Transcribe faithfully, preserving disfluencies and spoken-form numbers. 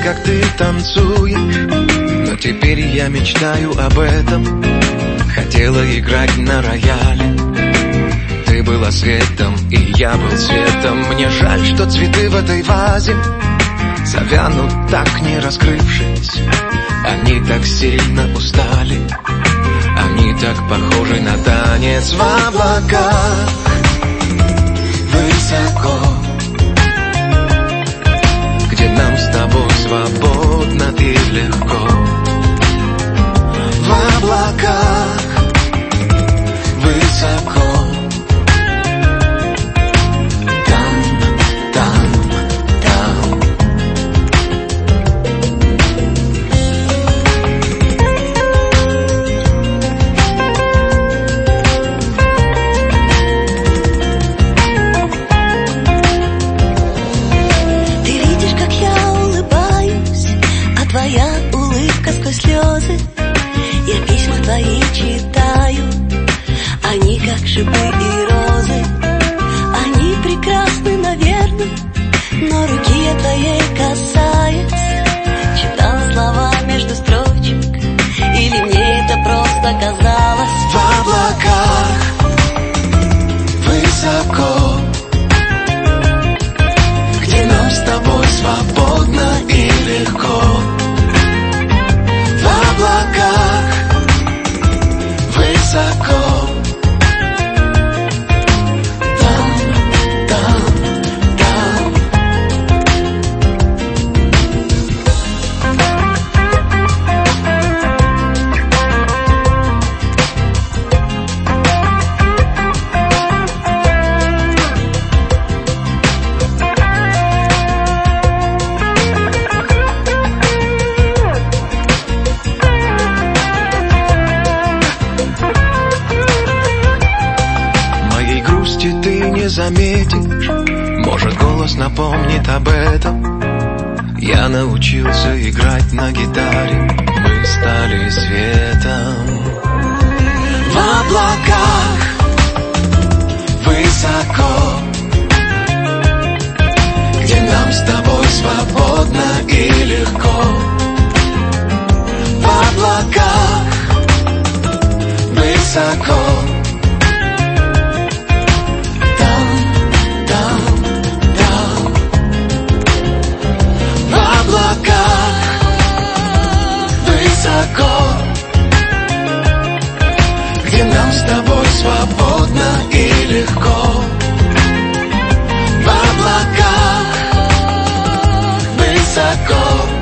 как ты танцуешь, но теперь я мечтаю об этом. Хотела играть на рояле, ты была светом, и я был светом. Мне жаль, что цветы в этой вазе завянут, так не раскрывшись. Они так сильно устали, они так похожи на танец в облаках. Высоко, где нам с тобой свободно и легко. В облаках, высоко. Твоя улыбка сквозь слезы, я письма твои читаю. Они как шипы и розы, они прекрасны, наверное, но руки я твоей касаясь, читала слова между строчек, или мне это просто казалось. В облаках, высоко, где нам с тобой свободно и легко. В облаках, высоко. Там, там, там. Ты не заметишь, может, голос напомнит об этом. Я научился играть на гитаре, мы стали светом. В облаках, высоко, где нам с тобой свободно и легко. В облаках, высоко. Где нам с тобой свободно и легко. В облаках, высоко.